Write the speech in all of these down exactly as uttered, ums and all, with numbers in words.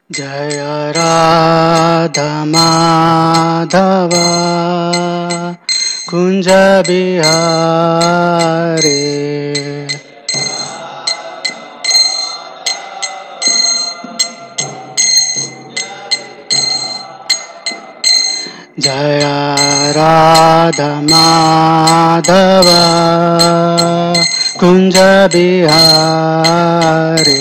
जय राधा माधव कुंज बिहारी। जय राधा माधव कुंज बिहारी।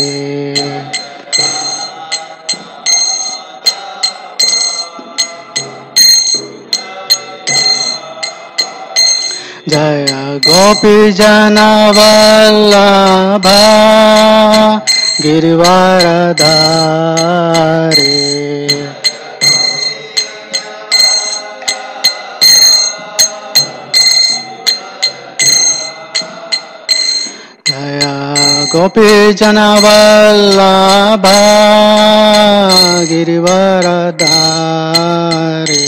जय गोपी जन वल्लभ गिरिवरधारी। जय गोपी जन वल्लभ गिरिवरधारी।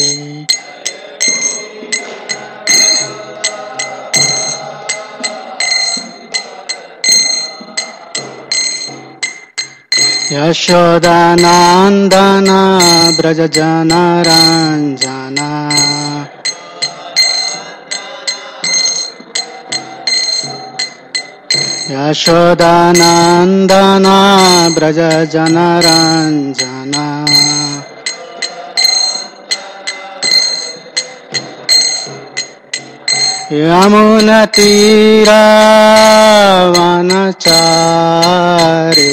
यशोदानंदन ब्रज जनरंजन। यशोदानंदन ब्रज जनरंजन। यमुना तीरा वनचारी।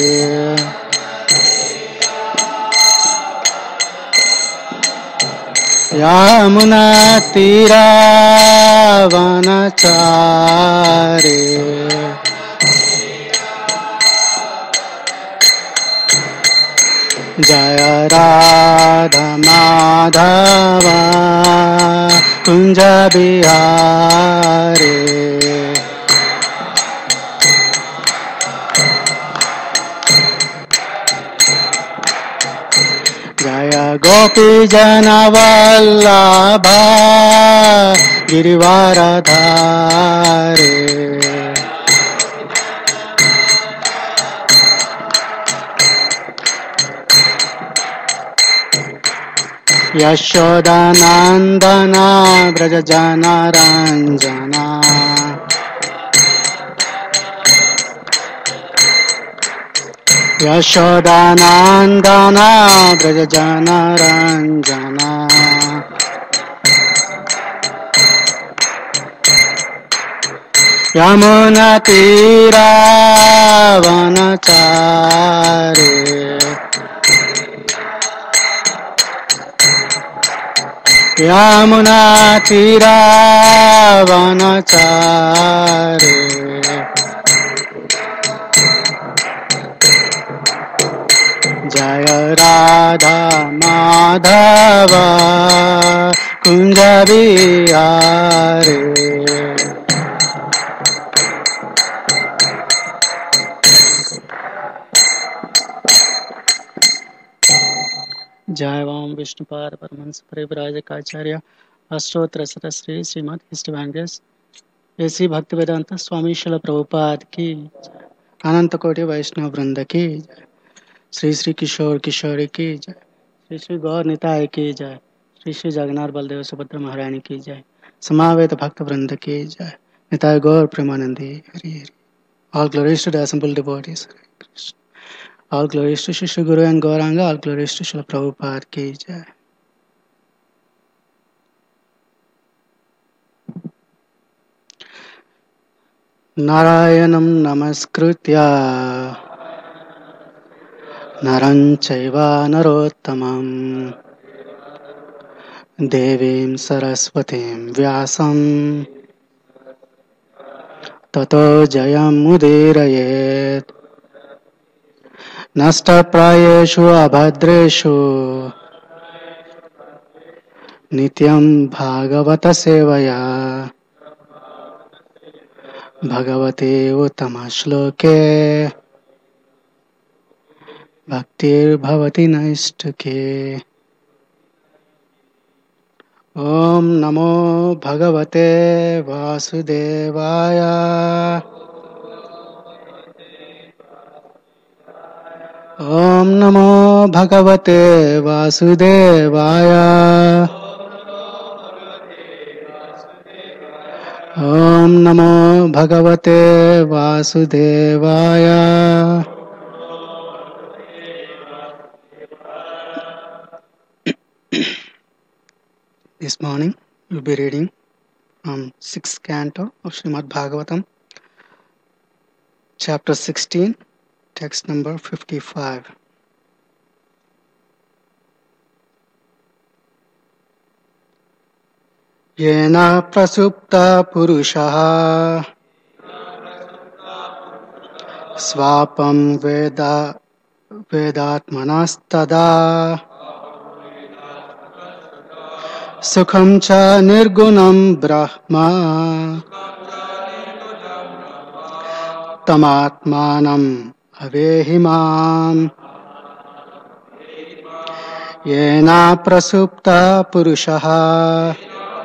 यमुना तीरा वनचारी। जय राधा माधव कुंज बिहारी। जय गोपी जन वल्लभ गिरिवरधारी। यशोदानंदन ब्रज जनरंजन। यशोदानंदन ब्रज जनरंजन। यमुना तीरा वनचारी। यमुना तीरा वनचारी। जय राधा माधव कुंज बिहारी। जय ओम विष्णुपाद परमहंस परिव्राजकाचार्य अष्टोत्तर श्री श्रीमद इष्टवेंकटेश ऐसी भक्ति वेदांत स्वामी शिल प्रभुपाद की अनंत कोटि वैष्णव वृंद की जय। श्री श्री किशोर किशोरी की जय। श्री श्री गौर निताय की जय। श्री श्री जगन्नाथ बलदेव सुभद्रा महारानी की जय। समावेत भक्त वृंद की जय। निताय गौर Premanandi Hari Hari. All glories to the assembled devotees. Hare Krishna. All glories to Shri Guru and Gauranga. All glories to Srila Prabhupada ki jai. Narayanam namaskritya naram chaiva narottamam devim saraswatim vyasam tato jayam udirayet. नष्टप्रायेषु अभद्रेषु नित्यं भागवत सेवया भगवते उत्तमश्लोके भक्तिर्भवति नैष्ठिके। ओम नमो भगवते वासुदेवाय। Om Namo Bhagavate Vasudevaya. Om Namo Bhagavate Vasudevaya. This morning we'll be reading from sixth canto of Srimad Bhagavatam, chapter sixteen, text number fifty-five. Yena prasupta purushaha swapam veda vedatmanastada sukham cha nirgunam brahma tamatmanam avehimam. Yena prasupta purushaha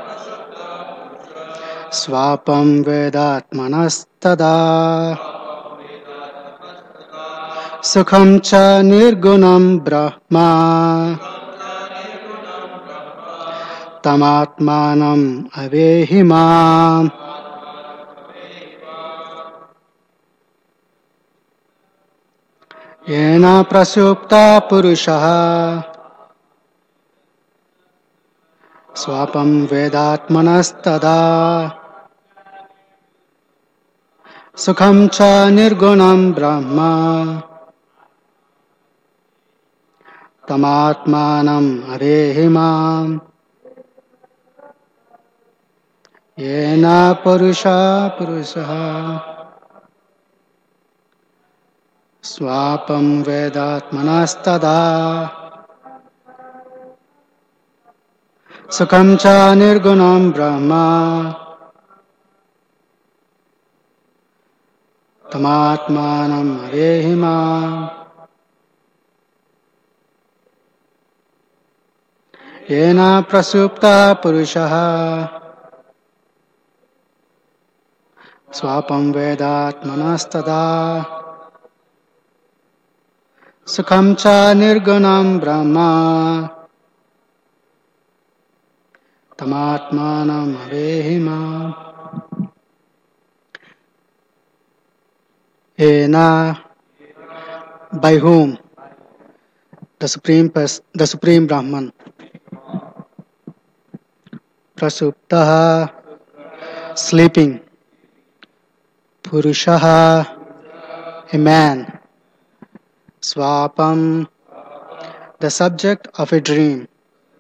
swapam vedatmanastada sukham cha nirgunam brahma tamatmanam avehimam. Yena prasupta purushaha swapam vedatmanastada sukham cha nirgunam brahma tamatmanam avehimam. Yena purusha purushaha swapam vedatmanastada sukham cha nirgunam brahma tamatmanam avehimam. Yena prasupta purushaha swapam vedatmanastada sukham cha nirgunam brahma tamatmanam avehimam. Yena, by whom the supreme pers- the supreme Brahman, prasuptaha, sleeping, purushaha, a man, swapam, the subject of a dream,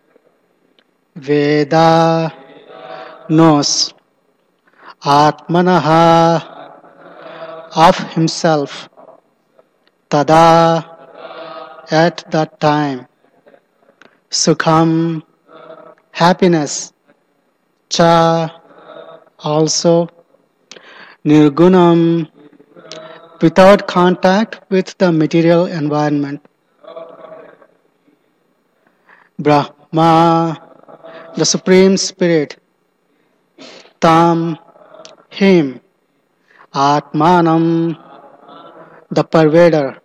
veda, knows, atmanaha, of himself, tada, at that time, sukham, happiness, cha, also, nirgunam, without contact with the material environment, Brahma, the Supreme Spirit, tam, him, atmanam, the pervader,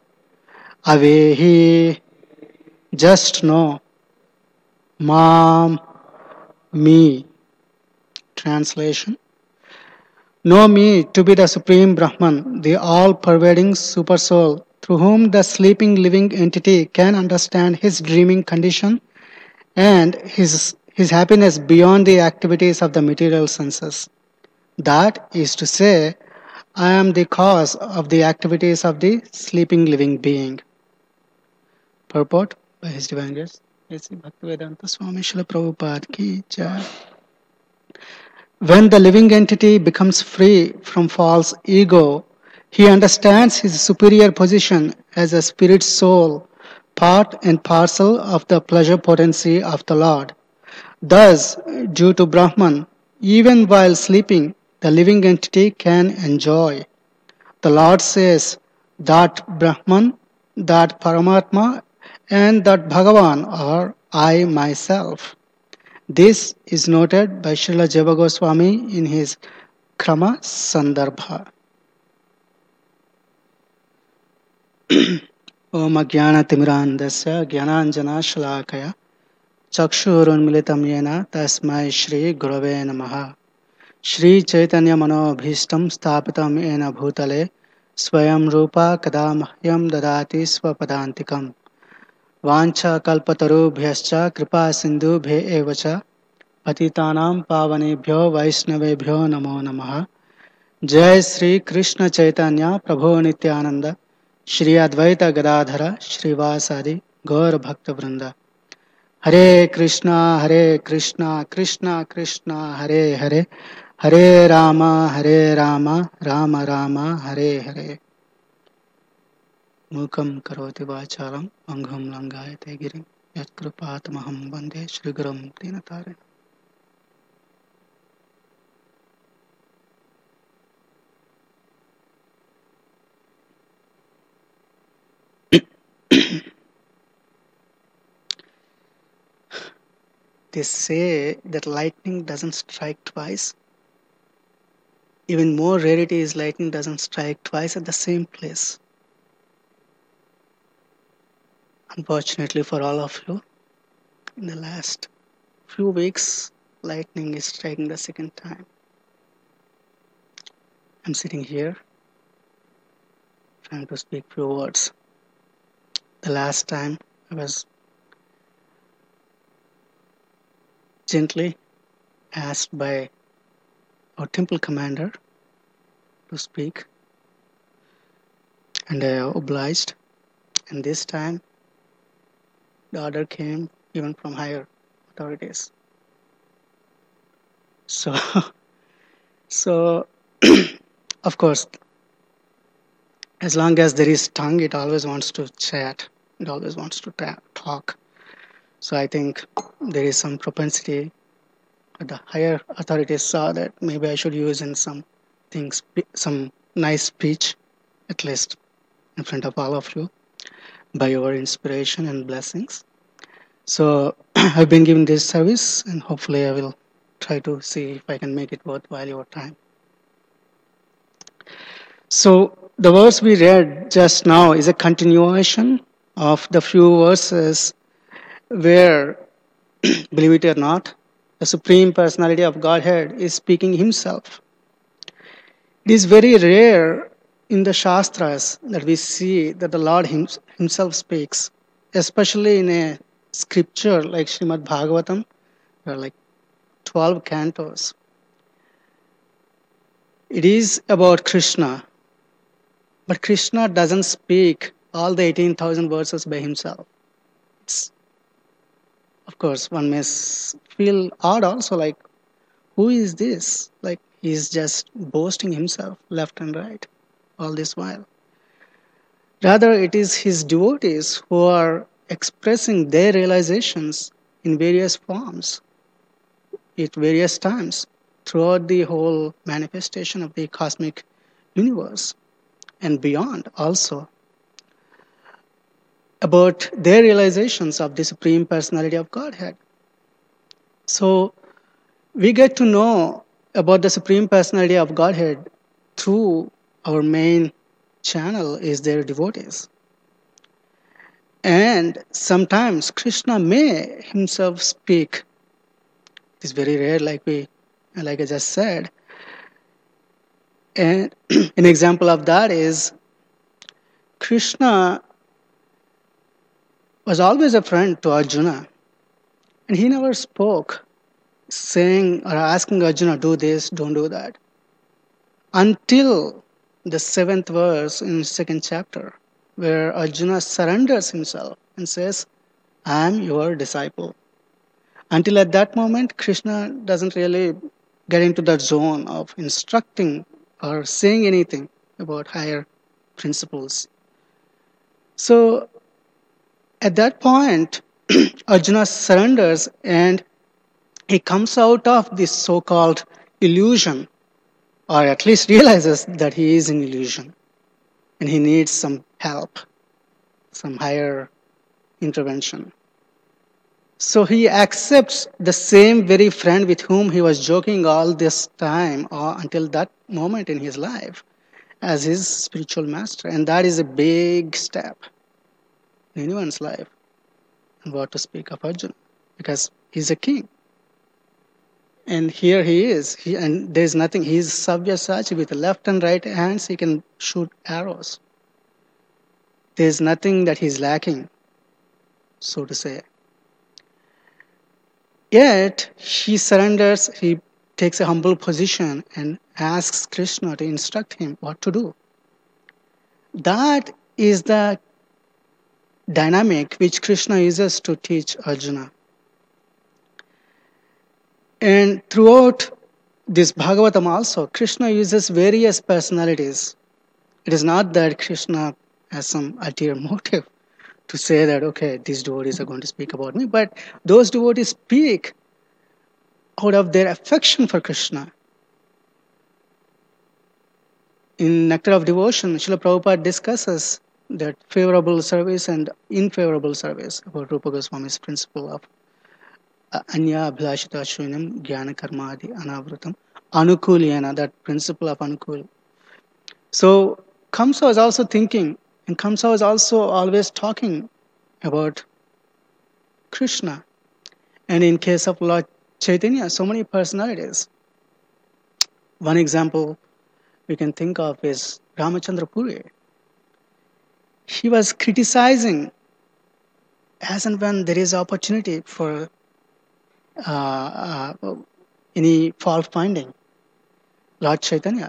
avehi, just know, mam, me. Translation: know me to be the Supreme Brahman, the all-pervading Supersoul, through whom the sleeping living entity can understand his dreaming condition and his, his happiness beyond the activities of the material senses. That is to say, I am the cause of the activities of the sleeping living being. Purport by His Divine Grace A C Bhaktivedanta Swami Srila Prabhupada Ki Jai. When the living entity becomes free from false ego, he understands his superior position as a spirit soul, part and parcel of the pleasure potency of the Lord. Thus, due to Brahman, even while sleeping, the living entity can enjoy. The Lord says that Brahman, that Paramatma, and that Bhagavan are I myself. This is noted by Srila Jiva Goswami in his Krama Sandarbha. ओम अज्ञानतिमिरान्धस्य ज्ञानाञ्जनशलाकया चक्षुरुन्मिलितं येन तस्मै श्रीगुरवे नमः। श्रीचैतन्यमनोभीष्टं स्थापितं येन भूतले स्वयं रूपा कदा मह्यं ददाति स्वपदान्तिकम्। वाञ्छाकल्पतरुभ्यश्च कृपासिन्धुभ्य एव च पतितानां पावनेभ्यो वैष्णवेभ्यो नमो नमः। जय श्री कृष्ण चैतन्य प्रभु नित्यानंद श्री अद्वैत गदाधर श्रीवासादि गौर भक्त वृंद। हरे कृष्णा हरे कृष्णा कृष्णा कृष्णा हरे हरे, हरे राम हरे राम राम राम हरे हरे। मूकं करोति वाचालं पंगुं लंघयते गिरिं यत्कृपातमहं वन्दे श्रीगुरुं दीनतारिणम्। They say that lightning doesn't strike twice. Even more rarity is lightning doesn't strike twice at the same place. Unfortunately for all of you, in the last few weeks, lightning is striking the second time. I'm sitting here trying to speak few words. The last time I was gently asked by our temple commander to speak, and I obliged. And this time the order came even from higher authorities. So, so of course, as long as there is tongue, it always wants to chat. It always wants to ta- talk. So I think there is some propensity. The higher authorities saw that maybe I should use in some things, some nice speech, at least in front of all of you, by your inspiration and blessings. So I've been given this service, and hopefully I will try to see if I can make it worthwhile your time. So the verse we read just now is a continuation of the few verses where, believe it or not, the Supreme Personality of Godhead is speaking himself. It is very rare in the Shastras that we see that the Lord himself speaks, especially in a scripture like Srimad Bhagavatam. There are like twelve cantos. It is about Krishna, but Krishna doesn't speak all the eighteen thousand verses by himself. It's, of course, one may feel odd also, like, who is this? Like, he's just boasting himself left and right all this while. Rather, it is his devotees who are expressing their realizations in various forms at various times throughout the whole manifestation of the cosmic universe and beyond also, about their realizations of the Supreme Personality of Godhead. So we get to know about the Supreme Personality of Godhead through our main channel is their devotees. And sometimes Krishna may himself speak. It's very rare, like we, like I just said. And an example of that is Krishna was always a friend to Arjuna, and he never spoke, saying or asking Arjuna, do this, don't do that, until the seventh verse in second chapter, where Arjuna surrenders himself and says, I am your disciple. Until at that moment, Krishna doesn't really get into that zone of instructing or saying anything about higher principles. So at that point, Arjuna surrenders and he comes out of this so-called illusion, or at least realizes that he is in illusion and he needs some help, some higher intervention. So he accepts the same very friend with whom he was joking all this time or until that moment in his life as his spiritual master. And that is a big step. in anyone's life. And what to speak of Arjuna, because he's a king. And here he is, he, and there's nothing, he's Sabyasachi with left and right hands, he can shoot arrows. There's nothing that he's lacking, so to say. Yet, he surrenders, he takes a humble position and asks Krishna to instruct him what to do. That is the dynamic which Krishna uses to teach Arjuna. And throughout this Bhagavatam also, Krishna uses various personalities. It is not that Krishna has some ulterior motive to say that, okay, these devotees are going to speak about me, but those devotees speak out of their affection for Krishna. In Nectar of Devotion, Srila Prabhupada discusses that favorable service and unfavorable service about Rupa Goswami's principle of Anya Abhlashita Shunam Jnana Karmadi Anavrutam Anukulyana, that principle of Anukul. So Kamsa was also thinking, and Kamsa was also always talking about Krishna. And in case of Lord Chaitanya, so many personalities. One example we can think of is Ramachandra Puri. He was criticizing as and when there is opportunity for uh, uh, any fault finding Lord Chaitanya.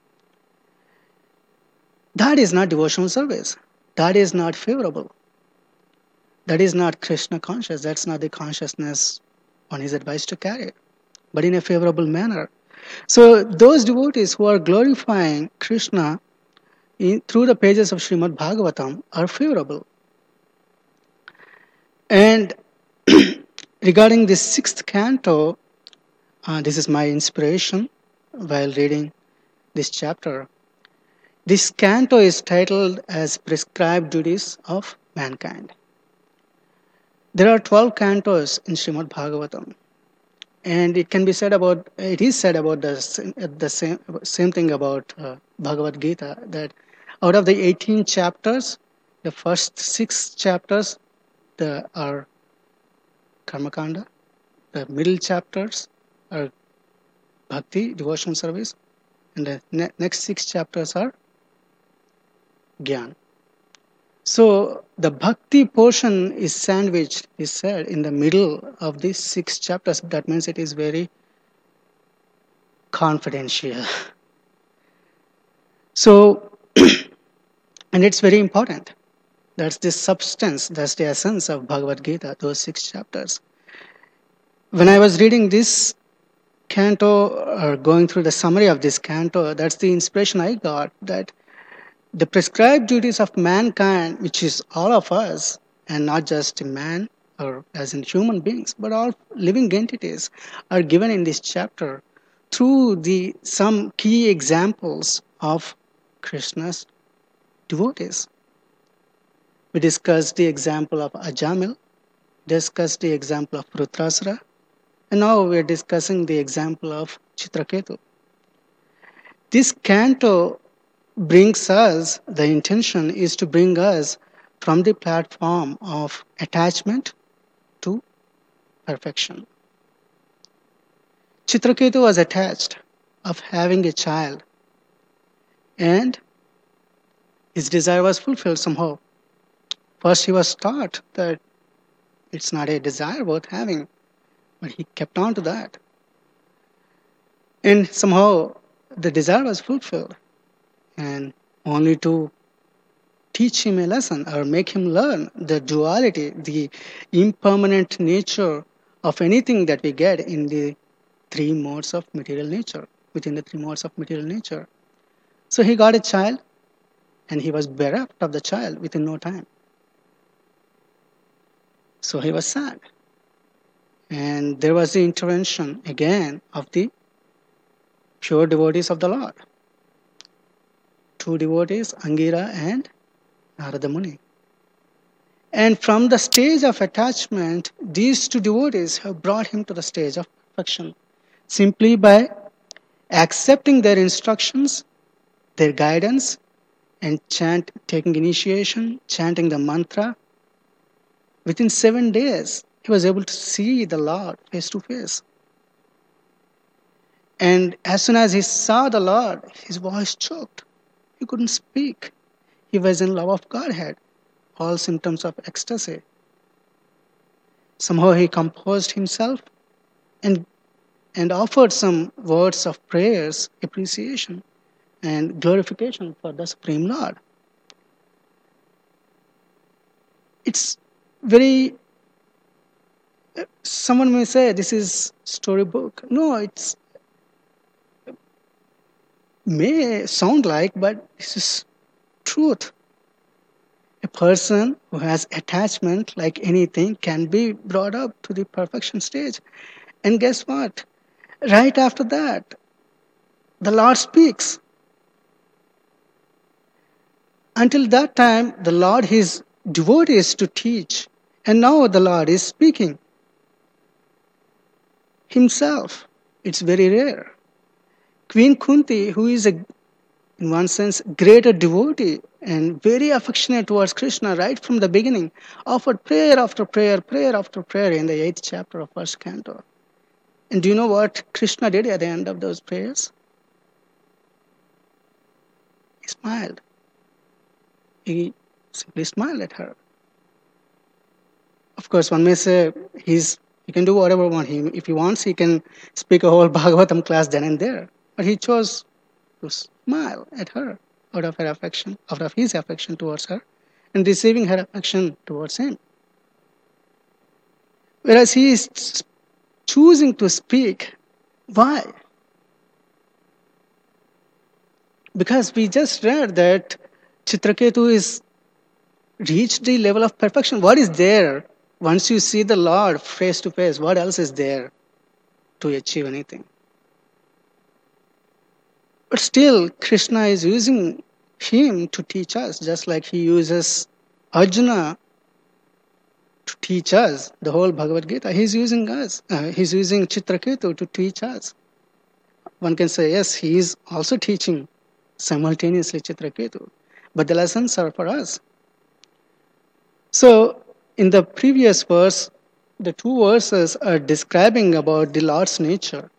That is not devotional service. That is not favorable. That is not Krishna conscious. That's not the consciousness one is advised to carry, but in a favorable manner. So those devotees who are glorifying Krishna in, through the pages of Srimad Bhagavatam are favorable. And regarding this sixth canto, uh, this is my inspiration while reading this chapter. This canto is titled as Prescribed Duties of Mankind. There are twelve cantos in Srimad Bhagavatam. And it can be said about, it is said about the, the same, same thing about uh, Bhagavad Gita, that out of the eighteen chapters, the first six chapters the, are Karmakanda, the middle chapters are Bhakti, devotional service, and the ne- next six chapters are Gyan. So the Bhakti portion is sandwiched, is said, in the middle of these six chapters. That means it is very confidential. So, and it's very important. That's the substance, that's the essence of Bhagavad Gita, those six chapters. When I was reading this canto, or going through the summary of this canto, that's the inspiration I got, that the prescribed duties of mankind, which is all of us, and not just man or as in human beings, but all living entities, are given in this chapter through the some key examples of Krishna's devotees. We discussed the example of Ajamil, discussed the example of Rudrasura, and now we are discussing the example of Chitraketu. This canto brings us, the intention is to bring us from the platform of attachment to perfection. Chitraketu was attached of having a child, and his desire was fulfilled somehow. First he was taught that it's not a desire worth having, but he kept on to that. And somehow the desire was fulfilled. And only to teach him a lesson or make him learn the duality, the impermanent nature of anything that we get in the three modes of material nature, within the three modes of material nature. So he got a child, and he was bereft of the child within no time. So he was sad. And there was the intervention again of the pure devotees of the Lord. Two devotees, Angira and Narada Muni. And from the stage of attachment, these two devotees have brought him to the stage of perfection, simply by accepting their instructions, their guidance, and chant, taking initiation, chanting the mantra, Within seven days, he was able to see the Lord face to face. And as soon as he saw the Lord, his voice choked. He couldn't speak. He was in love of Godhead, all symptoms of ecstasy. Somehow he composed himself and, and offered some words of prayers, appreciation, and glorification for the Supreme Lord. It's very, someone may say this is storybook. No, it's may sound like, but this is truth. A person who has attachment like anything can be brought up to the perfection stage. And guess what? Right after that, the Lord speaks. Until that time, the Lord, his devotees to teach. And now the Lord is speaking himself. It's very rare. Queen Kunti, who is a, in one sense, greater devotee and very affectionate towards Krishna right from the beginning, offered prayer after prayer, prayer after prayer in the eighth chapter of first canto. And do you know what Krishna did at the end of those prayers? He smiled. He simply smiled at her. Of course, one may say he's he can do whatever he wants. He, if he wants, he can speak a whole Bhagavatam class then and there. But he chose to smile at her out of her affection, out of his affection towards her, and receiving her affection towards him. Whereas he is choosing to speak. Why? Because we just read that Chitraketu is reached the level of perfection. What is there once you see the Lord face to face? What else is there to achieve anything? But still, Krishna is using him to teach us, just like he uses Arjuna to teach us the whole Bhagavad Gita. He's using us. Uh, he's using Chitraketu to teach us. One can say, yes, he is also teaching simultaneously Chitraketu, but the lessons are for us. So, in the previous verse, the two verses are describing about the Lord's nature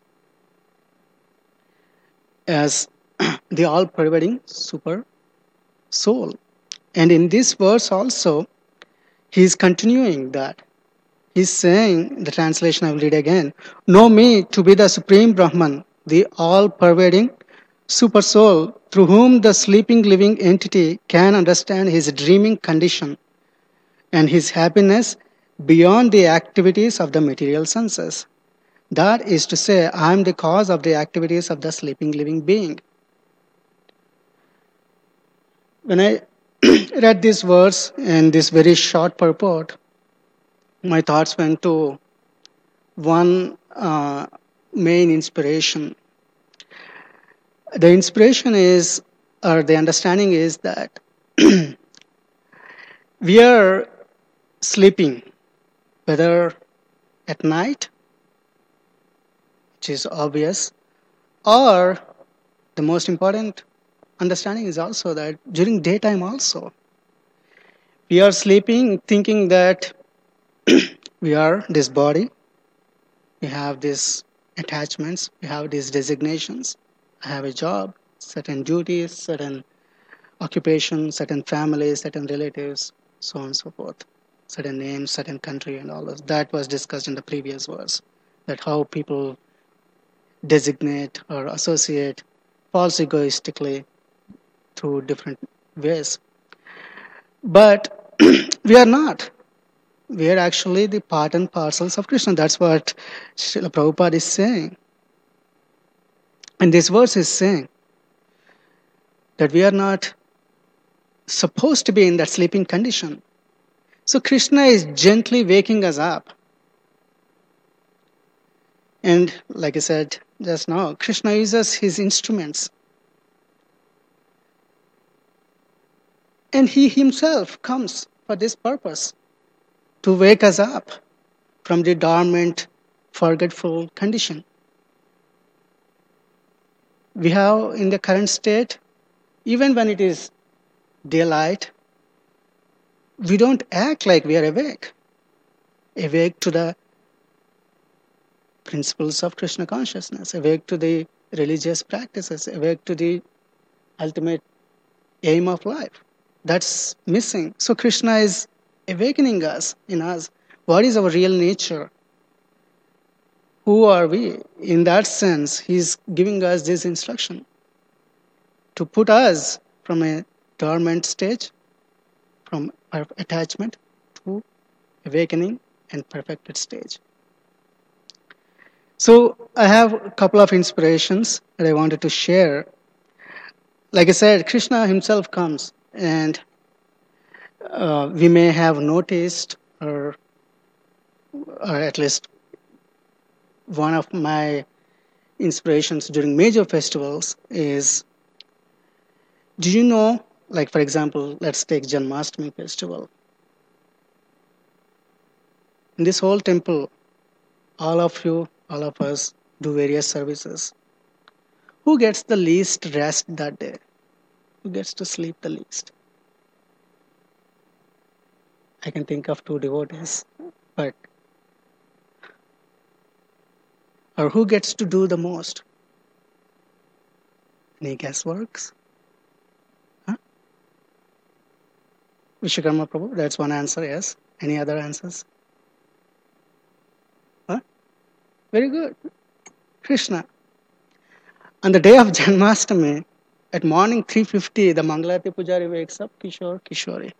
as the all-pervading super soul. And in this verse also, he is continuing that. He's saying, the translation I will read again, know me to be the Supreme Brahman, the all-pervading super soul, through whom the sleeping living entity can understand his dreaming condition and his happiness beyond the activities of the material senses. That is to say, I am the cause of the activities of the sleeping living being. When I read this verse and this very short purport, my thoughts went to one uh, main inspiration. The inspiration is, or the understanding is that we are sleeping, whether at night, which is obvious, or the most important understanding is also that during daytime also. We are sleeping thinking that we are this body, we have these attachments, we have these designations, I have a job, certain duties, certain occupation, certain families, certain relatives, so on and so forth, certain names, certain country and all this. That was discussed in the previous verse, that how people designate or associate false egoistically through different ways. But we are not. We are actually the part and parcels of Krishna. That's what Srila Prabhupada is saying. And this verse is saying that we are not supposed to be in that sleeping condition. So Krishna is gently waking us up. And like I said just now, Krishna uses his instruments. And he himself comes for this purpose, to wake us up from the dormant, forgetful condition. We have in the current state, even when it is daylight, we don't act like we are awake. awake to the principles of Krishna consciousness, awake to the religious practices, awake to the ultimate aim of life. That's missing. So Krishna is awakening us in us. What is our real nature? Who are we? In that sense, he's giving us this instruction to put us from a dormant stage, from attachment to awakening and perfected stage. So I have a couple of inspirations that I wanted to share. Like I said, Krishna himself comes, and uh, we may have noticed, or, or at least one of my inspirations during major festivals is, do you know, like for example, let's take Janmashtami festival. In this whole temple, all of you, all of us do various services. Who gets the least rest that day? Who gets to sleep the least? I can think of two devotees, but or who gets to do the most? Any guessworks? Huh? Vishwakarma Prabhu, that's one answer, yes. Any other answers? Huh? Very good. Krishna. On the day of Janmashtami, at morning three fifty, the Mangalarti Pujari wakes up Kishore Kishori.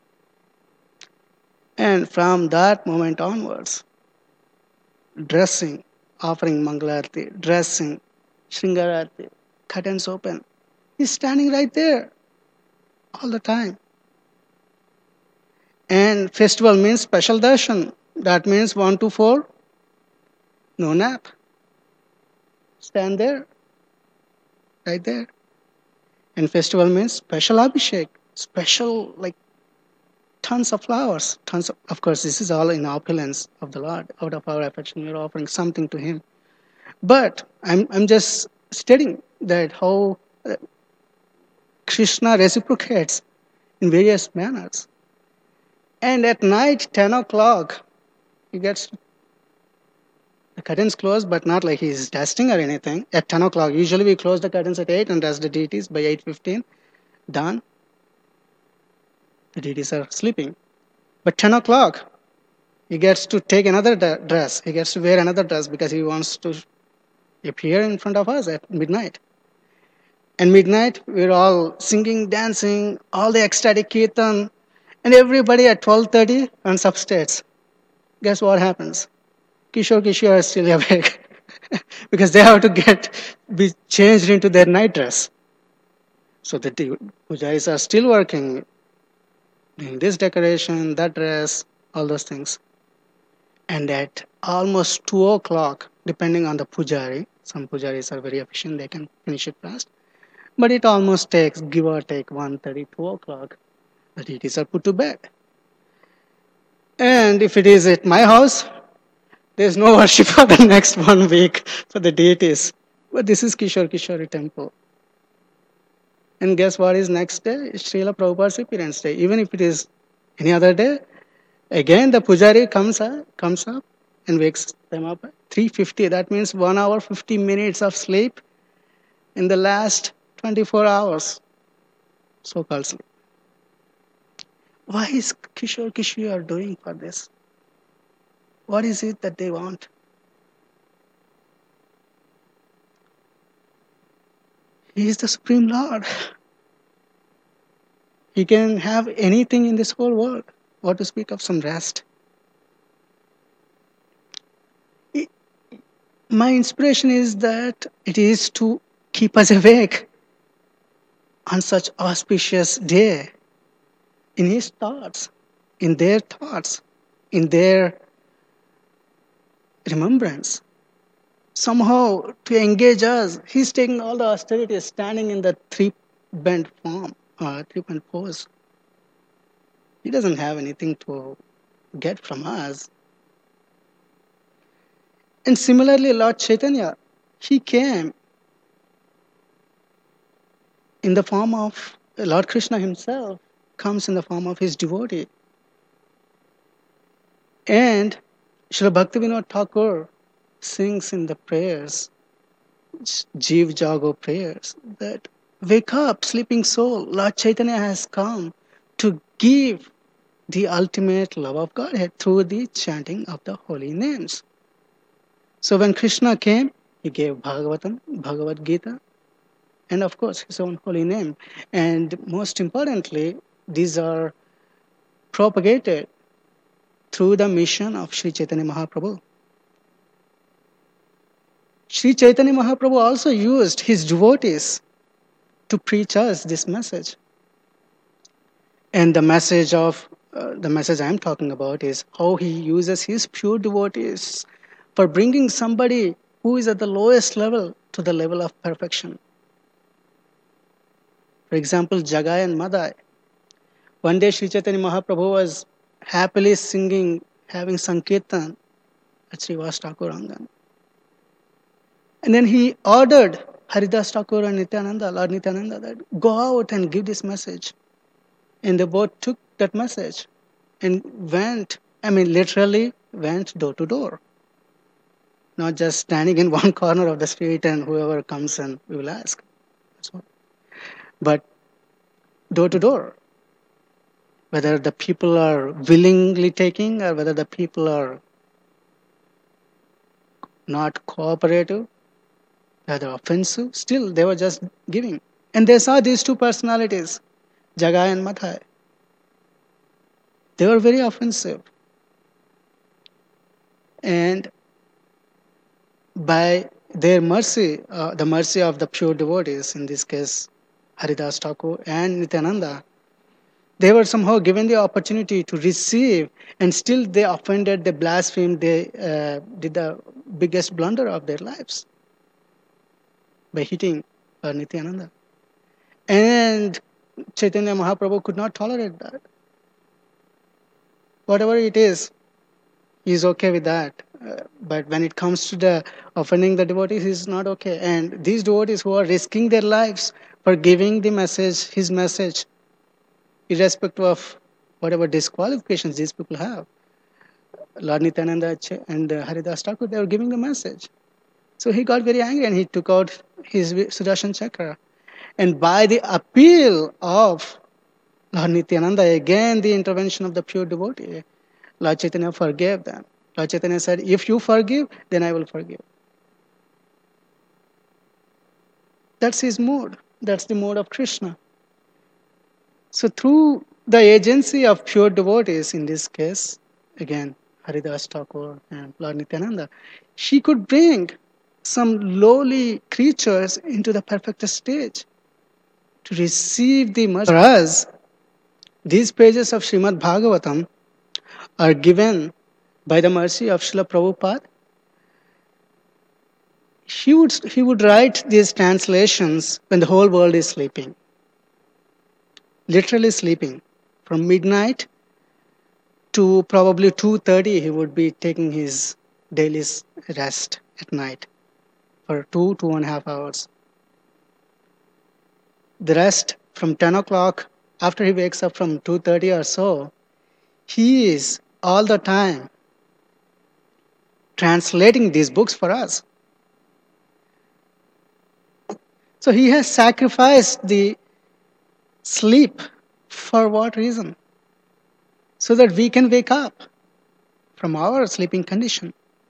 And from that moment onwards, dressing, offering Mangalarti, dressing, Shringarati, curtains open. He's standing right there all the time. And festival means special darshan. That means one to four, no nap. Stand there, right there. And festival means special abhishek, special like tons of flowers, tons of, of course, this is all in opulence of the Lord. Out of our affection, we're offering something to Him. But I'm, I'm just stating that how uh, Krishna reciprocates in various manners. And at night, ten o'clock, he gets the curtains closed, but not like he's testing or anything. At ten o'clock, usually we close the curtains at eight and rest the deities by eight fifteen. Done. The deities are sleeping. But ten o'clock, he gets to take another dress. He gets to wear another dress because he wants to appear in front of us at midnight. And midnight, we're all singing, dancing, all the ecstatic kirtan, and everybody at twelve thirty on substates. Guess what happens? Kishore Kishore is still awake because they have to get be changed into their night dress. So the pujaris are still working, doing this decoration, that dress, all those things. And at almost two o'clock, depending on the pujari, some pujaris are very efficient, they can finish it fast. But it almost takes, give or take, one thirty, two o'clock, the deities are put to bed. And if it is at my house, there's no worship for the next one week for the deities. But this is Kishore Kishori temple. And guess what is next day? It's Srila Prabhupada's appearance day. Even if it is any other day, again the pujari comes up, comes up and wakes them up at three fifty. That means one hour, fifty minutes of sleep in the last twenty-four hours. So-called sleep. Why is Kishore Kishore doing for this? What is it that they want? He is the Supreme Lord. He can have anything in this whole world. What to speak of some rest? It, my inspiration is that it is to keep us awake on such auspicious day in his thoughts, in their thoughts, in their remembrance. Somehow to engage us, he's taking all the austerities, standing in the three-bent form, uh, three-bent pose. He doesn't have anything to get from us. And similarly, Lord Chaitanya, he came in the form of Lord Krishna himself, comes in the form of his devotee. And Srila Bhaktivinoda Thakur sings in the prayers, Jeev Jago prayers, that wake up, sleeping soul, Lord Chaitanya has come to give the ultimate love of Godhead through the chanting of the holy names. So when Krishna came, he gave Bhagavatam, Bhagavad Gita, and of course his own holy name. And most importantly, these are propagated through the mission of Sri Chaitanya Mahaprabhu. Sri Chaitanya Mahaprabhu also used his devotees to preach us this message. And the message of uh, the message I'm talking about is how he uses his pure devotees for bringing somebody who is at the lowest level to the level of perfection. For example, Jagai and Madai. One day Sri Chaitanya Mahaprabhu was happily singing, having Sankirtan at Srivas Thakur Angan. And then he ordered Haridas Thakur and Nityananda, Lord Nityananda, that go out and give this message. And they both took that message and went, I mean, literally went door to door. Not just standing in one corner of the street and whoever comes and we will ask. That's what. But door to door. Whether the people are willingly taking or whether the people are not cooperative, whether offensive, still they were just giving. And they saw these two personalities, Jagai and Madhai. They were very offensive. And by their mercy, uh, the mercy of the pure devotees, in this case Haridas Thakur and Nityananda, they were somehow given the opportunity to receive, and still they offended, they blasphemed, they uh, did the biggest blunder of their lives by hitting uh, Nityananda. And Chaitanya Mahaprabhu could not tolerate that. Whatever it is, he is okay with that. Uh, but when it comes to the offending the devotees, he is not okay. And these devotees who are risking their lives for giving the message, his message, irrespective of whatever disqualifications these people have, Lord Nityananda and uh, Haridas Thakur, they were giving the message. So he got very angry and he took out his Sudarshan Chakra. And by the appeal of Lord Nityananda, again the intervention of the pure devotee, Lord Chaitanya forgave them. Lord Chaitanya said, if you forgive, then I will forgive. That's his mood. That's the mode of Krishna. So through the agency of pure devotees, in this case, again, Haridas Thakur and Lord Nityananda, she could bring some lowly creatures into the perfect stage to receive the mercy. For us, these pages of Srimad Bhagavatam are given by the mercy of Srila Prabhupada. He would, he would write these translations when the whole world is sleeping. Literally sleeping. From midnight to probably two thirty, he would be taking his daily rest at night for two, two and a half hours. The rest from ten o'clock, after he wakes up from two thirty or so, he is all the time translating these books for us. So he has sacrificed the sleep for what reason? So that we can wake up from our sleeping condition.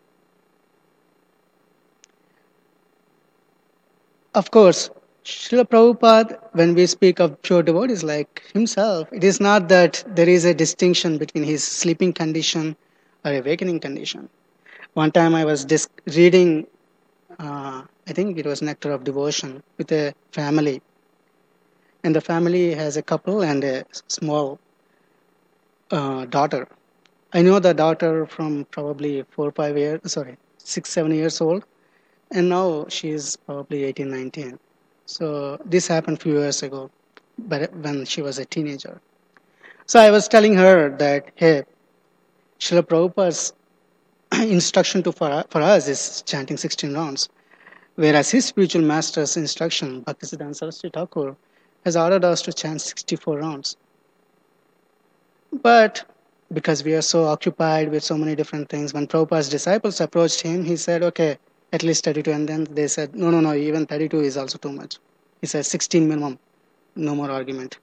Of course, Srila Prabhupada, when we speak of pure devotees like himself, it is not that there is a distinction between his sleeping condition or awakening condition. One time I was dis- reading, uh, I think it was Nectar of Devotion, with a family. And the family has a couple and a small uh, daughter. I know the daughter from probably four, five years, sorry, six, seven years old. And now she is probably eighteen, nineteen. So this happened a few years ago, but when she was a teenager. So I was telling her that, hey, Srila Prabhupada's instruction to for, for us is chanting sixteen rounds, whereas his spiritual master's instruction, Bhaktisiddhanta Saraswati Thakur, has ordered us to chant sixty-four rounds. But because we are so occupied with so many different things. When Prabhupada's disciples approached him, he said, okay, at least thirty-two. And then they said, no, no, no, even thirty-two is also too much. He said, sixteen minimum, no more argument.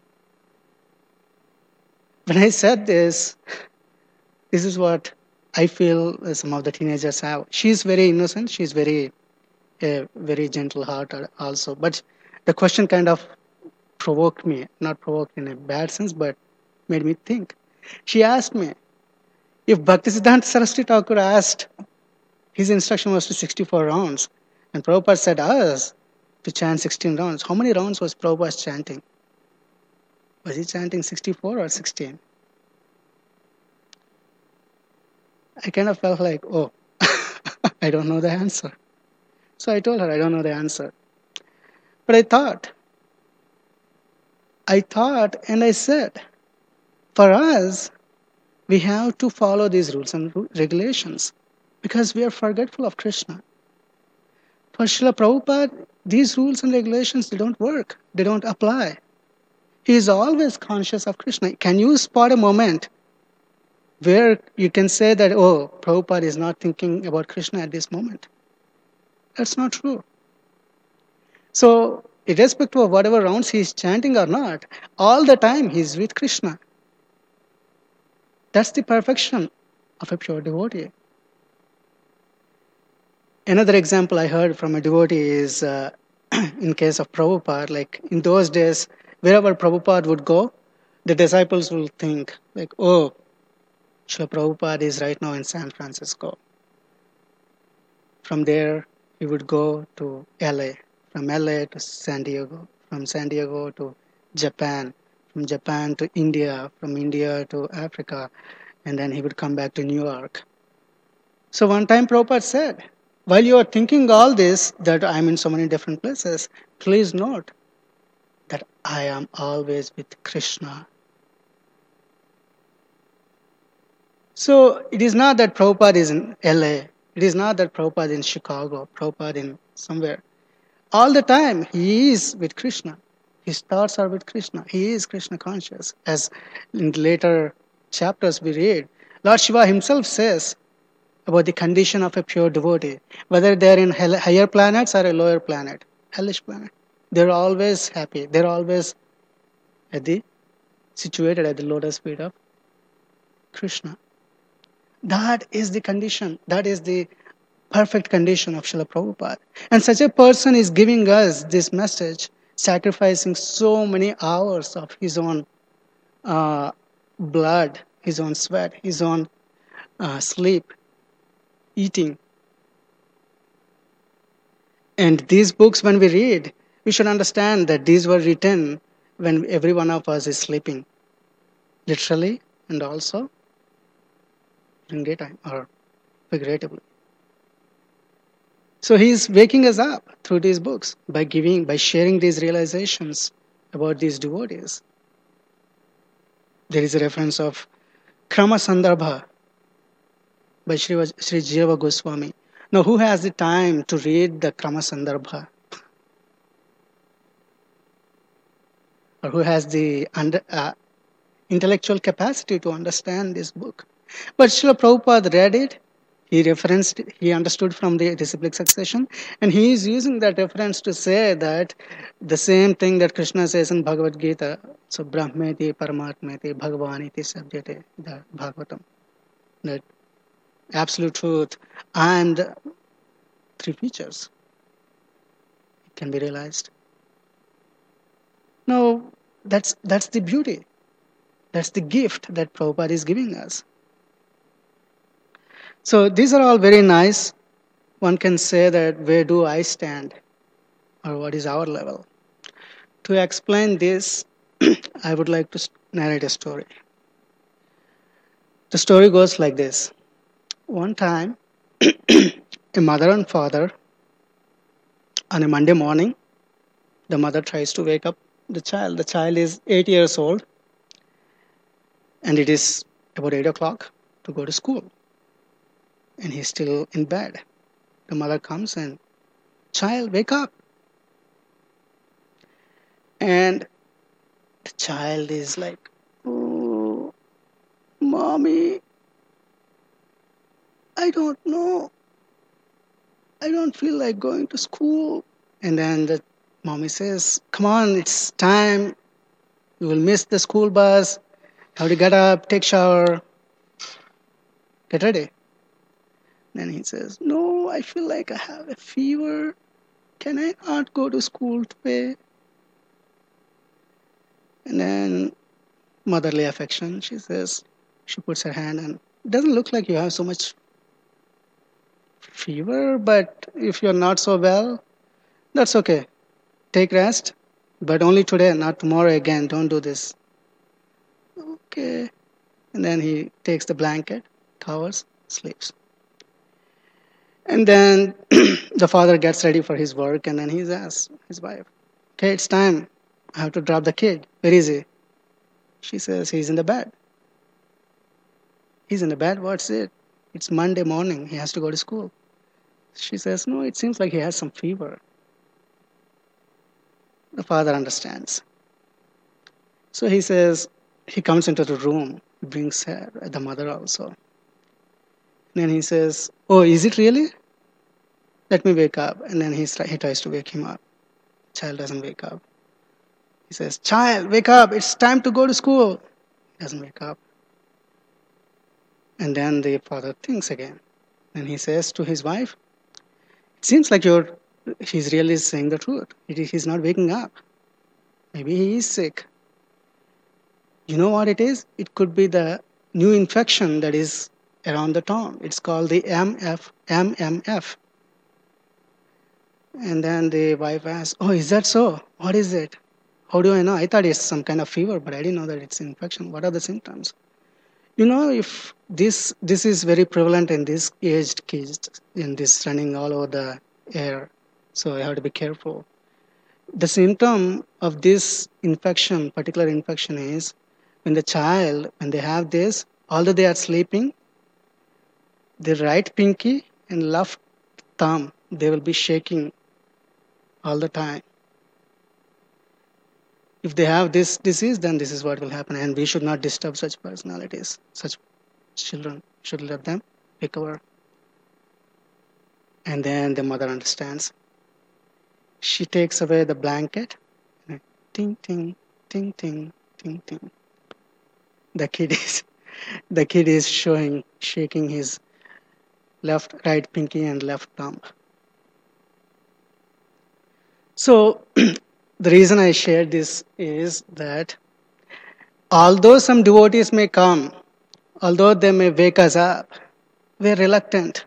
When I said this, this is what I feel some of the teenagers have. She's very innocent. She's very, uh, very gentle hearted also. But the question kind of provoked me, not provoked in a bad sense, but made me think. She asked me, if Bhaktisiddhanta Saraswati Thakur asked, his instruction was to sixty-four rounds, and Prabhupada said us to chant sixteen rounds. How many rounds was Prabhupada chanting? Was he chanting sixty-four or sixteen? I kind of felt like, oh, I don't know the answer. So I told her, I don't know the answer. But I thought, I thought, and I said, for us, we have to follow these rules and regulations because we are forgetful of Krishna. For Srila Prabhupada, these rules and regulations, they don't work. They don't apply. He is always conscious of Krishna. Can you spot a moment where you can say that, oh, Prabhupada is not thinking about Krishna at this moment? That's not true. So, irrespective of whatever rounds he is chanting or not, all the time he is with Krishna. That's the perfection of a pure devotee. Another example I heard from a devotee is uh, in case of Prabhupada, like in those days, wherever Prabhupada would go, the disciples will think like, oh, Srila Prabhupada is right now in San Francisco. From there, he would go to L A, from L A to San Diego, from San Diego to Japan, from Japan to India, from India to Africa, and then he would come back to New York. So one time Prabhupada said, while you are thinking all this, that I'm in so many different places, please note that I am always with Krishna. So it is not that Prabhupada is in L A. It is not that Prabhupada is in Chicago, Prabhupada in somewhere. All the time, he is with Krishna. His thoughts are with Krishna. He is Krishna conscious. As in later chapters we read, Lord Shiva himself says about the condition of a pure devotee, whether they are in higher planets or a lower planet, hellish planet. They're always happy. They're always at the situated at the lotus feet of Krishna. That is the condition. That is the perfect condition of Srila Prabhupada. And such a person is giving us this message, sacrificing so many hours of his own uh, blood, his own sweat, his own uh, sleep, eating. And these books, when we read, we should understand that these were written when every one of us is sleeping, literally and also in daytime or figuratively. So he is waking us up through these books by giving, by sharing these realizations about these devotees. There is a reference of Krama Sandarbha by Sri, Sri Jiva Goswami. Now, who has the time to read the Krama Sandarbha? Or who has the under, uh, intellectual capacity to understand this book? But Srila Prabhupada read it, he referenced it, he understood from the disciplic succession, and he is using that reference to say that the same thing that Krishna says in Bhagavad Gita, so Brahmeti, Paramatmeti, Bhagavaniti, Sabdyate, the Bhagavatam, that absolute truth and three features can be realized. Now, that's, that's the beauty. That's the gift that Prabhupada is giving us. So these are all very nice. One can say that where do I stand or what is our level? To explain this, I would like to narrate a story. The story goes like this. One time, a mother and father, on a Monday morning, the mother tries to wake up the child. The child is eight years old and it is about eight o'clock to go to school. And he's still in bed. The mother comes and, child, wake up. And the child is like, oh, Mommy, I don't know. I don't feel like going to school. And then the mommy says, come on, it's time. You will miss the school bus. Have to get up, take shower, get ready. Then he says, no, I feel like I have a fever. Can I not go to school today? And then motherly affection, she says, she puts her hand and it doesn't look like you have so much fever, but if you're not so well, that's okay. Take rest, but only today, not tomorrow again. Don't do this. Okay. And then he takes the blanket, towels, sleeps. And then the father gets ready for his work, and then he asks his wife, okay, it's time. I have to drop the kid. Where is he? She says, he's in the bed. He's in the bed? What's it? It's Monday morning. He has to go to school. She says, no, it seems like he has some fever. The father understands. So he says, he comes into the room, brings her, the mother also. And then he says, oh, is it really? Let me wake up. And then he, he tries to wake him up. Child doesn't wake up. He says, child, wake up. It's time to go to school. He doesn't wake up. And then the father thinks again. And he says to his wife, it seems like you're, he's really saying the truth. He's not waking up. Maybe he is sick. You know what it is? It could be the new infection that is around the town. It's called the M F, M M F. And then the wife asks, oh, is that so? What is it? How do I know? I thought it's some kind of fever, but I didn't know that it's infection. What are the symptoms? You know, if this this is very prevalent in these aged kids, in this running all over the air, so I have to be careful. The symptom of this infection, particular infection, is when the child, when they have this, although they are sleeping, the right pinky and left thumb, they will be shaking all the time. If they have this disease, then this is what will happen, and we should not disturb such personalities, such children. Should let them recover. And then the mother understands. She takes away the blanket. Ting, ting, ting, ting, ting, ting. The kid is, the kid is showing, shaking his left, right pinky and left thumb. So the reason I shared this is that although some devotees may come, although they may wake us up, we're reluctant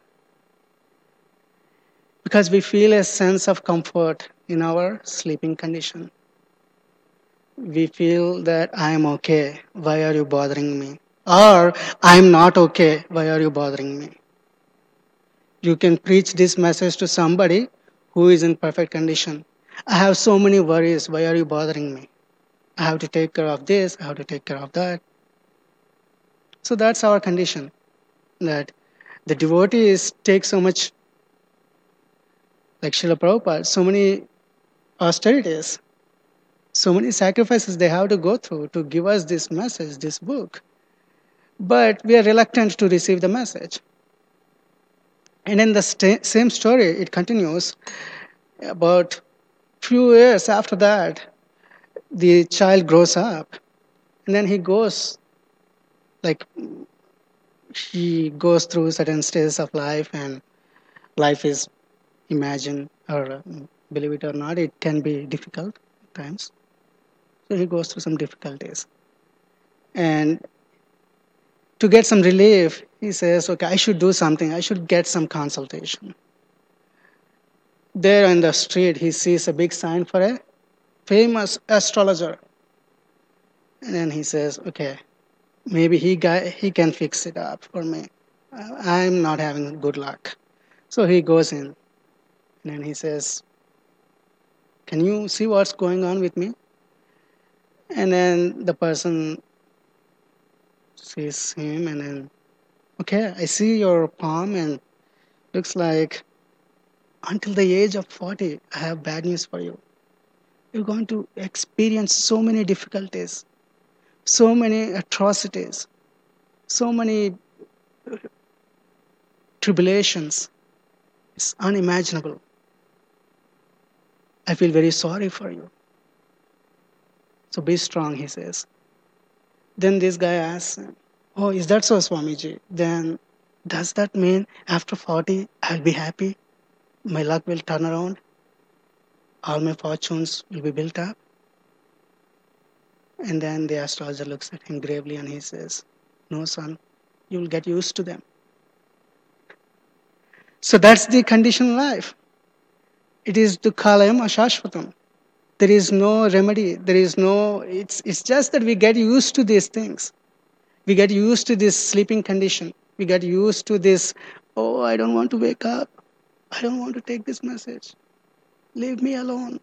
because we feel a sense of comfort in our sleeping condition. We feel that I'm okay, why are you bothering me? Or I'm not okay, why are you bothering me? You can preach this message to somebody who is in perfect condition. I have so many worries, why are you bothering me? I have to take care of this, I have to take care of that. So that's our condition, that the devotees take so much, like Srila Prabhupada, so many austerities, so many sacrifices they have to go through to give us this message, this book. But we are reluctant to receive the message. And in the st- same story, it continues. About few years after that, the child grows up, and then he goes, like, he goes through certain stages of life, and life is, imagine, or believe it or not, it can be difficult at times. So he goes through some difficulties. And to get some relief, he says, okay, I should do something. I should get some consultation. There on the street, he sees a big sign for a famous astrologer. And then he says, okay, maybe he, guy, he can fix it up for me. I'm not having good luck. So he goes in. And then he says, can you see what's going on with me? And then the person sees him and then, okay, I see your palm and looks like until the age of forty, I have bad news for you. You're going to experience so many difficulties, so many atrocities, so many tribulations. It's unimaginable. I feel very sorry for you. So be strong, he says. Then this guy asks him, oh, is that so, Swamiji? Then does that mean after forty, I'll be happy? My luck will turn around? All my fortunes will be built up? And then the astrologer looks at him gravely and he says, no, son, you will get used to them. So that's the conditioned life. It is dukhalayam ashashvatam. There is no remedy. There is no, it's, it's just that we get used to these things. We get used to this sleeping condition. We get used to this, oh, I don't want to wake up. I don't want to take this message. Leave me alone.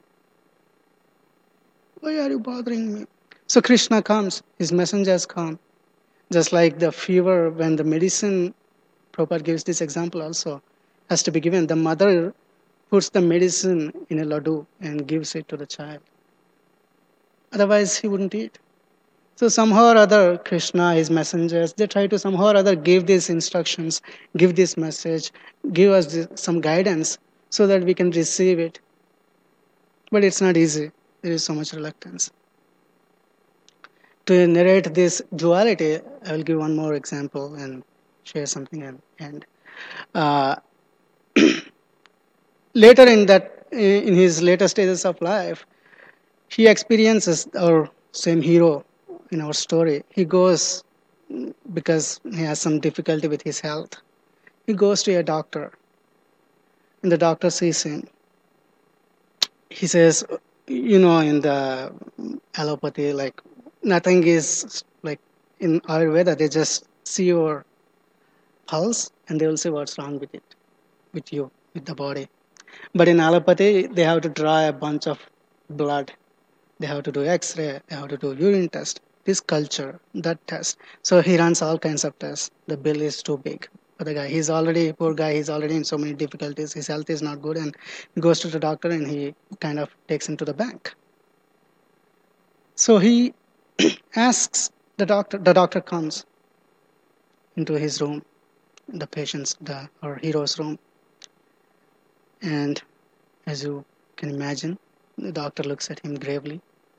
Why are you bothering me? So Krishna comes, his messengers come. Just like the fever, when the medicine, Prabhupada gives this example also, has to be given. The mother puts the medicine in a laddu and gives it to the child. Otherwise, he wouldn't eat. So somehow or other, Krishna, his messengers, they try to somehow or other give these instructions, give this message, give us this, some guidance so that we can receive it. But it's not easy. There is so much reluctance. To narrate this duality, I will give one more example and share something at the end. Uh, later in that, in his later stages of life, he experiences our same hero in our story. He goes because he has some difficulty with his health. He goes to a doctor, and the doctor sees him. He says, you know, in the allopathy, like nothing is like in Ayurveda, they just see your pulse and they will say what's wrong with it, with you, with the body. But in allopathy, they have to draw a bunch of blood. They have to do X-ray, they have to do urine test, this culture, that test. So he runs all kinds of tests. The bill is too big for the guy. He's already, poor guy, he's already in so many difficulties. His health is not good and he goes to the doctor and he kind of takes him to the bank. So he asks the doctor, the doctor comes into his room, the patient's, the, or hero's room. And as you can imagine, the doctor looks at him gravely,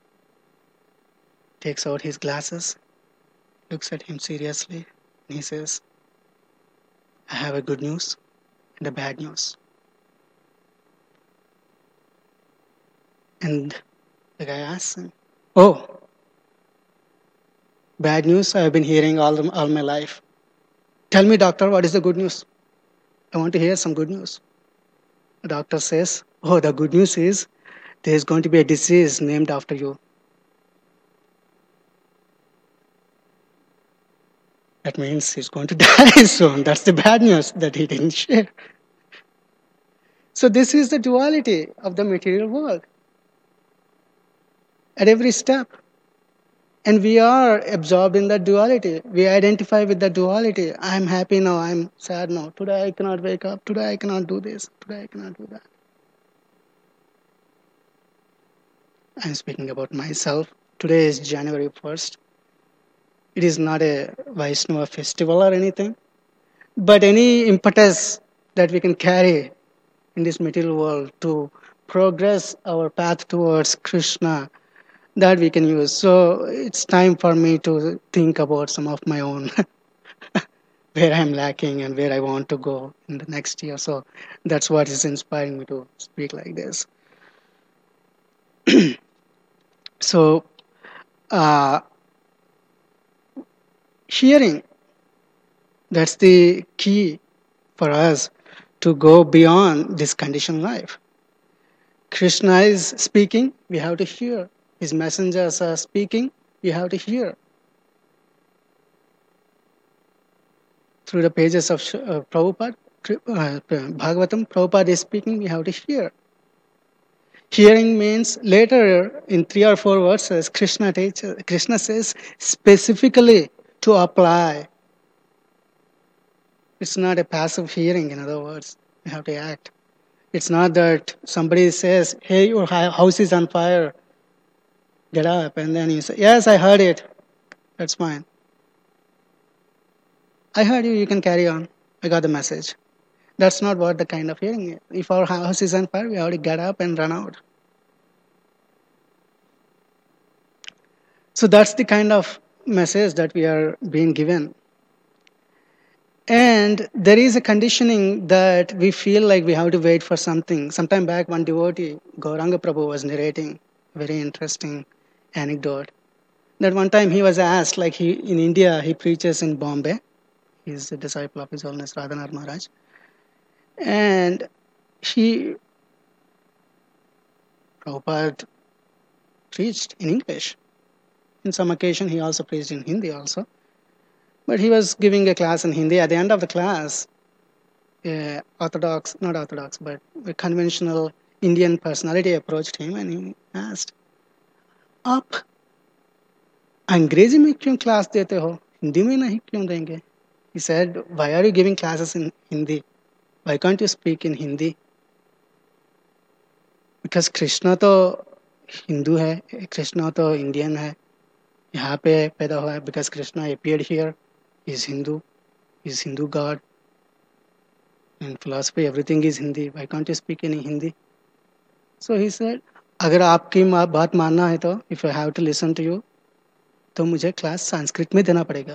takes out his glasses, looks at him seriously, and he says, I have a good news and a bad news. And the guy asks him, oh, bad news I have been hearing all, all my life. Tell me, doctor, what is the good news? I want to hear some good news. The doctor says, oh, the good news is there is going to be a disease named after you. That means he's going to die soon. That's the bad news that he didn't share. So this is the duality of the material world at every step. And we are absorbed in that duality. We identify with the duality. I'm happy now, I'm sad now. Today I cannot wake up. Today I cannot do this. Today I cannot do that. I'm speaking about myself. Today is January first. It is not a Vaishnava festival or anything, but any impetus that we can carry in this material world to progress our path towards Krishna, that we can use. So it's time for me to think about some of my own, where I'm lacking and where I want to go in the next year. So that's what is inspiring me to speak like this. So, uh, hearing, that's the key for us to go beyond this conditioned life. Krishna is speaking, we have to hear. His messengers are speaking, we have to hear. Through the pages of uh, Prabhupada, uh, Bhagavatam, Prabhupada is speaking, we have to hear. Hearing means later in three or four verses, Krishna teaches, Krishna says specifically to apply. It's not a passive hearing, in other words. We have to act. It's not that somebody says, hey, your house is on fire. Get up. And then you say, yes, I heard it. That's fine. I heard you, you can carry on. I got the message. That's not what the kind of hearing is. If our house is on fire, we have to get up and run out. So that's the kind of message that we are being given. And there is a conditioning that we feel like we have to wait for something. Sometime back, one devotee, Gauranga Prabhu, was narrating a very interesting anecdote. That one time he was asked, like he in India, he preaches in Bombay. He's a disciple of His Holiness Radhanath Maharaj. And he, Prabhupada, preached in English. In some occasion, he also preached in Hindi also. But he was giving a class in Hindi. At the end of the class, a orthodox, not orthodox, but a conventional Indian personality approached him and he asked, आप अंग्रेजी में क्यों class देते हो? हिंदी में नहीं क्यों देंगे? He said, why are you giving classes in Hindi? Why can't you speak in Hindi? Because Krishna तो हिंदू है, कृष्णा तो इंडियन है, यहाँ पे पैदा हुआ है. Because Krishna appeared here, he is Hindu, he is Hindu God. In philosophy, everything is Hindi. Why can't you speak any Hindi? So he said, अगर आपकी बात मानना है तो, if I have to listen to you, तो मुझे class Sanskrit में देना पड़ेगा.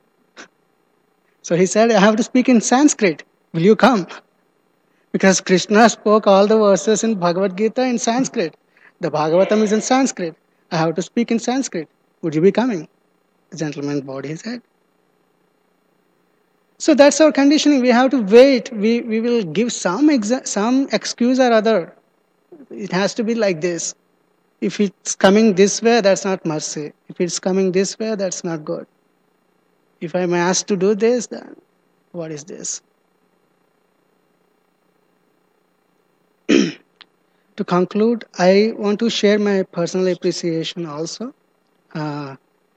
So he said, I have to speak in Sanskrit. Will you come? Because Krishna spoke all the verses in Bhagavad Gita in Sanskrit. The Bhagavatam is in Sanskrit. I have to speak in Sanskrit. Would you be coming? The gentleman bowed his head. So that's our conditioning. We have to wait. We, we will give some, exa- some excuse or other. It has to be like this. If it's coming this way, that's not mercy. If it's coming this way, that's not good. If I'm asked to do this, then what is this? To conclude, I want to share my personal appreciation also. Uh,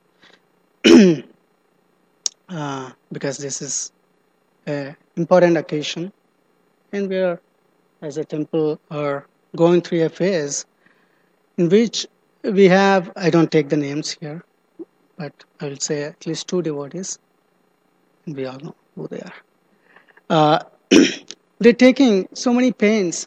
uh, because this is an important occasion. And we are, as a temple, are going through a phase in which we have, I don't take the names here, but I will say at least two devotees. And we all know who they are. Uh, they're taking so many pains.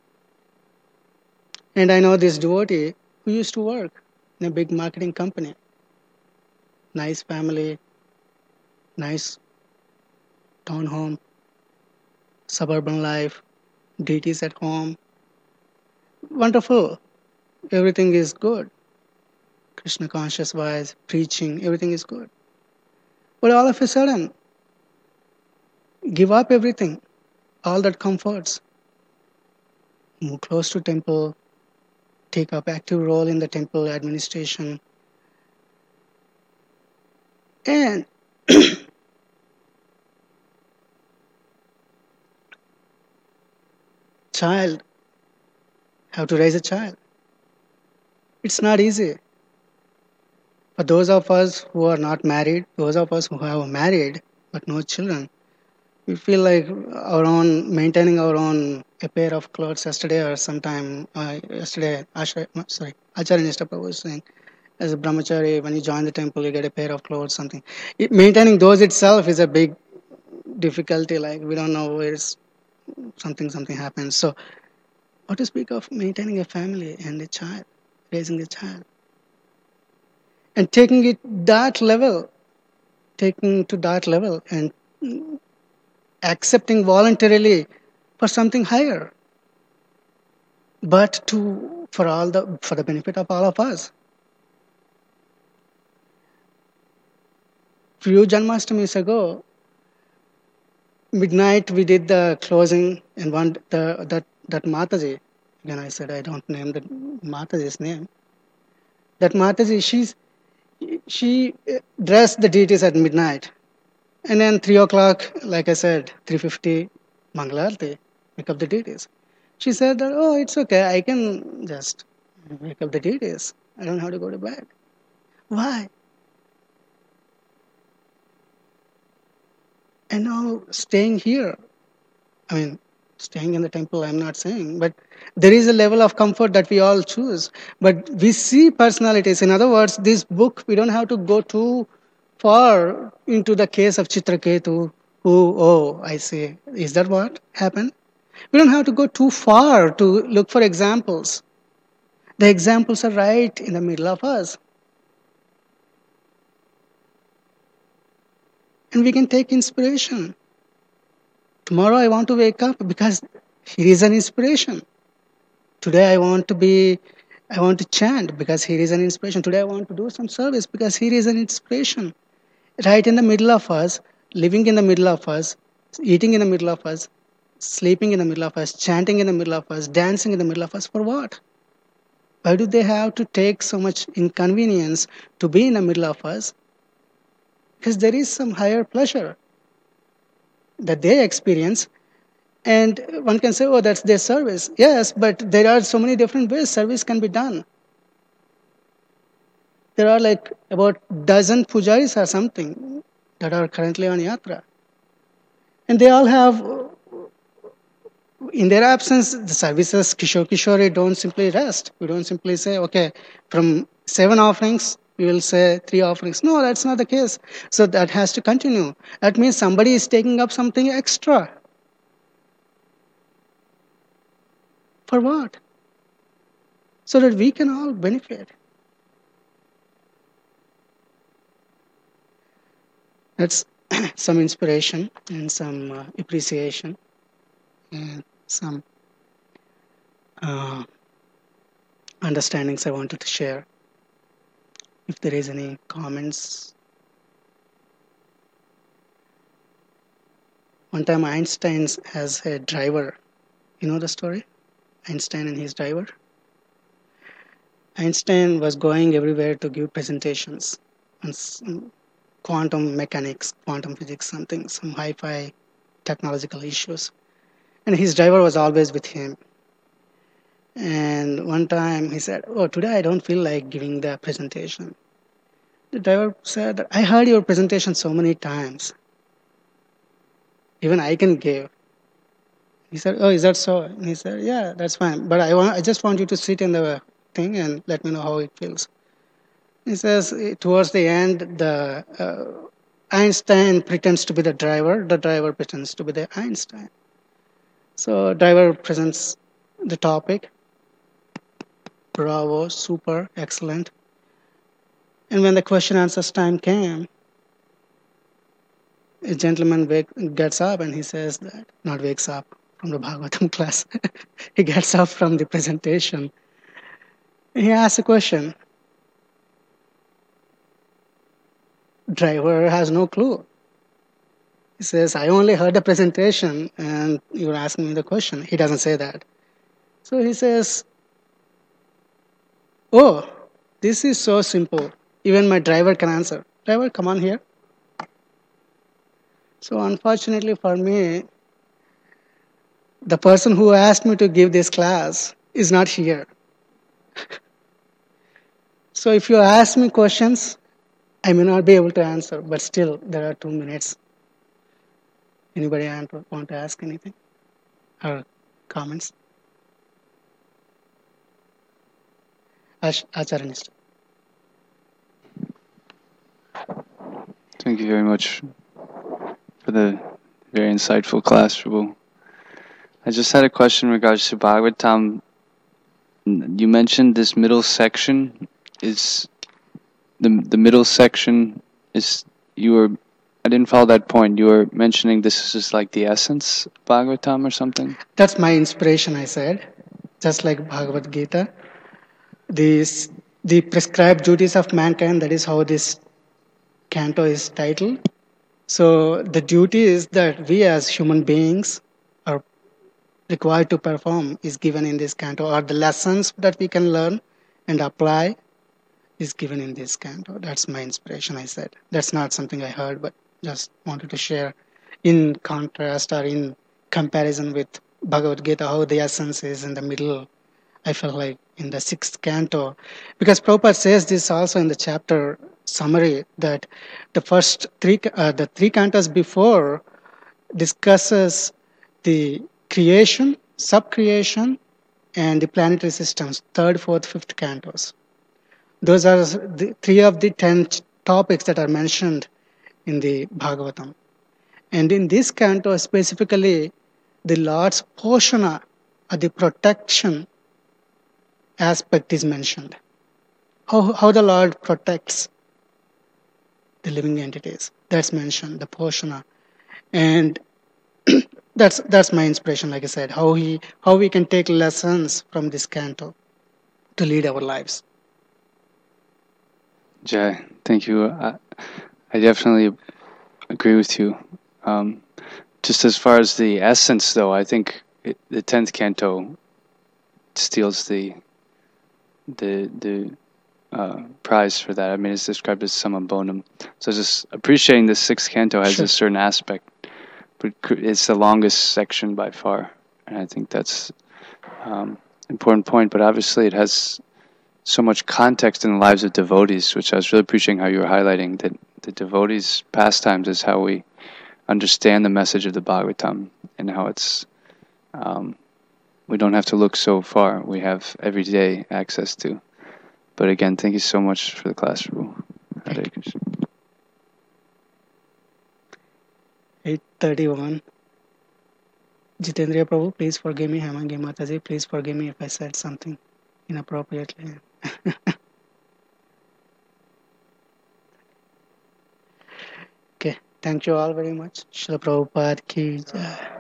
And I know this devotee who used to work in a big marketing company. Nice family, nice town home, suburban life, deities at home. Wonderful. Everything is good. Krishna conscious wise, preaching, everything is good. But all of a sudden, give up everything, all that comforts. Move close to temple, take up active role in the temple administration. And child, how to raise a child. It's not easy. For those of us who are not married, those of us who have married but no children, we feel like our own, maintaining our own, a pair of clothes yesterday or sometime, uh, yesterday, Asha, sorry, Acharya Nishta Prabhu was saying, as a brahmachari, when you join the temple, you get a pair of clothes, something. It, maintaining those itself is a big difficulty, like we don't know where it's, something, something happens. So, what to speak of maintaining a family and a child, raising a child. And taking it that level, taking to that level and accepting voluntarily for something higher, but to for all the for the benefit of all of us. Few Janmastamis ago, midnight we did the closing, and one the that that Mataji. Again, I said I don't name the Mataji's name. That Mataji, she's she dressed the deities at midnight. And then three o'clock, like I said, three fifty, Mangalarti, wake up the deities. She said that, oh, it's okay, I can just wake up the deities. I don't have to go to bed. Why? And now staying here, I mean, staying in the temple, I'm not saying, but there is a level of comfort that we all choose. But we see personalities. In other words, this book, we don't have to go too far into the case of Chitraketu, who, oh, I see. Is that what happened? We don't have to go too far to look for examples. The examples are right in the middle of us. And we can take inspiration. Tomorrow I want to wake up because here is an inspiration. Today I want to be, I want to chant because here is an inspiration. Today I want to do some service because here is an inspiration. Right in the middle of us, living in the middle of us, eating in the middle of us, sleeping in the middle of us, chanting in the middle of us, dancing in the middle of us. For what? Why do they have to take so much inconvenience to be in the middle of us? Because there is some higher pleasure that they experience. And one can say, oh, that's their service. Yes, but there are so many different ways service can be done. There are like about dozen pujaris or something that are currently on yatra. And they all have, in their absence, the services, Kishore Kishore, don't simply rest. We don't simply say, okay, from seven offerings, we will say three offerings. No, that's not the case. So that has to continue. That means somebody is taking up something extra. For what? So that we can all benefit. That's some inspiration and some uh, appreciation and some uh, understandings I wanted to share. If there is any comments. One time Einstein has a driver. You know the story? Einstein and his driver? Einstein was going everywhere to give presentations on some quantum mechanics, quantum physics, something, some hi-fi technological issues. And his driver was always with him. And one time he said, oh, today I don't feel like giving the presentation. The driver said, I heard your presentation so many times. Even I can give. He said, oh, is that so? And he said, yeah, that's fine. But I want, I just want you to sit in the thing and let me know how it feels. He says, towards the end, the uh, Einstein pretends to be the driver. The driver pretends to be the Einstein. So driver presents the topic. Bravo, super, excellent. And when the question answers time came, a gentleman wake, gets up and he says that, not wakes up from the Bhagavatam class, he gets up from the presentation. He asks a question. Driver has no clue. He says, I only heard the presentation and you're asking me the question. He doesn't say that. So he says, oh, this is so simple. Even my driver can answer. Driver, come on here. So unfortunately for me, the person who asked me to give this class is not here. So if you ask me questions, I may not be able to answer, but still there are two minutes. Anybody want to ask anything or comments? Ash- Acharya. Thank you very much for the very insightful class, Prabhu. I just had a question in regards to Bhagavatam. You mentioned this middle section is the the middle section is you were I didn't follow that point. You were mentioning this is like the essence of Bhagavatam or something? That's my inspiration, I said. Just like Bhagavad Gita. This, the prescribed duties of mankind, that is how this canto is titled. So the duty is that we as human beings are required to perform is given in this canto, or the lessons that we can learn and apply is given in this canto. That's my inspiration, I said. That's not something I heard, but just wanted to share in contrast or in comparison with Bhagavad Gita, how the essence is in the middle. I felt like in the sixth canto, because Prabhupada says this also in the chapter summary, that the first three, uh, the three cantos before discusses the creation, sub-creation, and the planetary systems, third, fourth, fifth cantos. Those are the three of the ten topics that are mentioned in the Bhagavatam. And in this canto, specifically, the Lord's Poshana, or the protection aspect is mentioned. How, how the Lord protects the living entities. That's mentioned, the Poshana. And that's that's my inspiration, like I said, how he how we can take lessons from this canto to lead our lives. Jai, thank you. I, I definitely agree with you. Um, just as far as the essence, though, I think it, the tenth canto steals the the the uh, prize for that. I mean, it's described as summum bonum. So just appreciating the sixth canto has Sure. a certain aspect, but it's the longest section by far, and I think that's um, important point. But obviously, it has so much context in the lives of devotees, which I was really appreciating how you were highlighting that the devotees' pastimes is how we understand the message of the Bhagavatam and how it's um, we don't have to look so far. We have everyday access to. But again, thank you so much for the class, Prabhu. Hare Krishna. eight thirty-one. Jitendriya Prabhu, please forgive me. Hemangi Mataji, please forgive me if I said something inappropriately. Okay, thank you all very much. Srila Prabhupada ki jai.